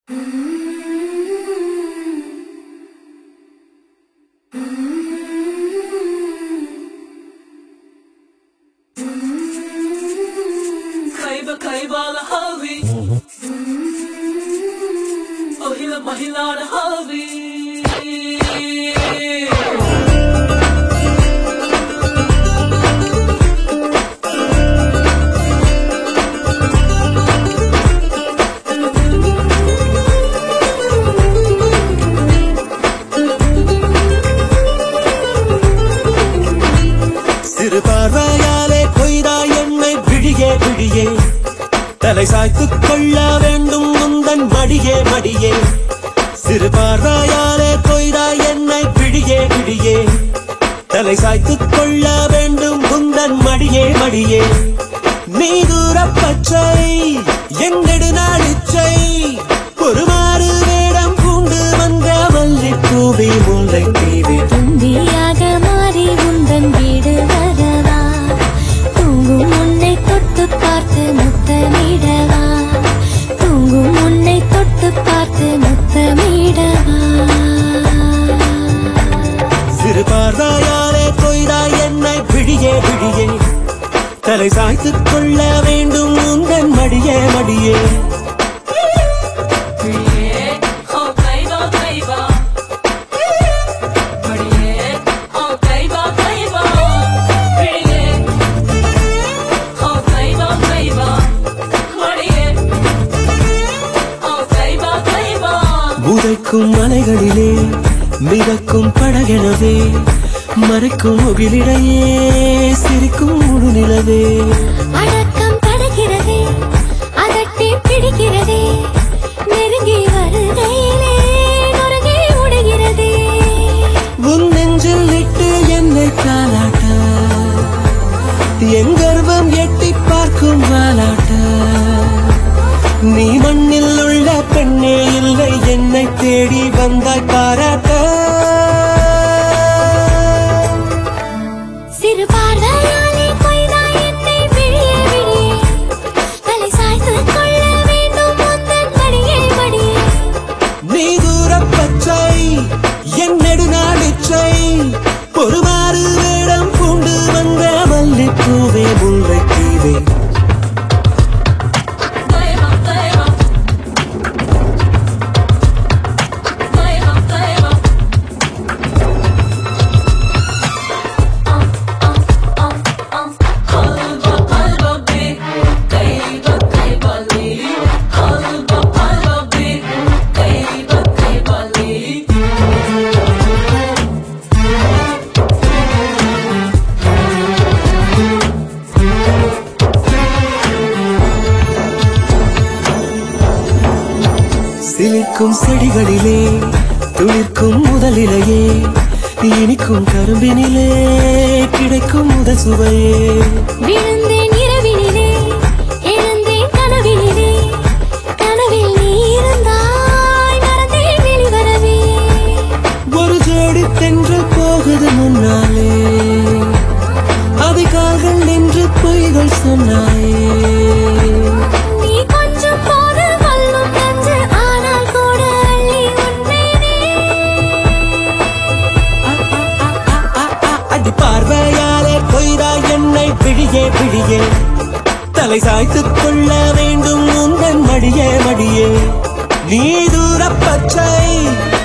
Kaybala havi ohila mahilana havi சிறு பார்வையாலே கொய்தாய் என்னை விழியே விழியே தலை சாய்த்துக் கொள்ள வேண்டும் முந்தன் மடியே மடியே சிறு பார்வையாலே கொய்தாய் என்னை விழியே விழியே தலை சாய்த்துக் கொள்ள வேண்டும் முந்தன் மடியே மடியே நீ தூரப் பச்சை என் நெடுநாளிச்சை ஒருமாறு வேடம் பூண்டு வந்த மல்லிப்பூவே முல்லைத்தீவே தும்பியாக மாறி உந்தன் வீடு வரவா தூங்கும் உன்னை தொட்டு பார்த்து முத்தமிடவா தூங்கும் உன்னை தொட்டு பார்த்து முத்தமிடவா சிறு பார்வையாலே கொய்தாய் என்னை விழியே விழியே தலை சாய்த்துக் கொள்ள வேண்டும் உந்தன் மடியே மடியே உதைக்கும் மலைகளிலே மிதக்கும் படகெனவே மறைக்கும் முகிலிடையே சிரிக்கும் முழு நிலவே அடக்கம் தடுக்கிறதே அதட்டி பிடிக்கிறதே நெருங்கி வருகையிலே நொறுங்கி உடைகிறதே உன் நெஞ்சில் இட்டு என்னை காலாட்ட என் கர்வம் எட்டி பார்க்கும் வாலாட்ட நீ மண்ணில் உள்ள பெண்ணே இல்லை என்னை தேடி வந்தாய் பாராட்ட சிறு பார்வையாலே கொய்தாய் என்னை விழியே விழியே தலை சாய்த்துக் கொள்ள வேண்டும் உந்தன் மடியே மடியே நீ தூரப் பச்சை என் நெடுநாளிச்சை ஒருமாறு வேடம் பூண்டு வந்த மல்லிப்பூவே முல்லைத்தீவே சிலிர்க்கும் செடிகளிலே துளிர்க்கும் முதலிலேயே இனிக்கும் கரும்பினிலே கிடைக்கும் முதல் சுவையே விழுந்தேன் இரவினிலே எழுந்தேன் கனவினிலே கனவில் நீ இருந்தாய் மறந்தேன் வெளிவரவே ஒரு ஜோடி தென்றல் போகுது முன்னாலே அதிகால்கள் நின்று பொய்கள் சொன்னாயே நீ கொஞ்சம் போது வல்லும் நஞ்சு ஆனால் கூட அள்ளி உண்மையினே அடி பார்வையாலே கொய்தாய் என்னை விழியே விழியே தலை சாய்த்துக் கொள்ள வேண்டும் உந்தன் மடியே மடியே நீ தூரப் பச்சை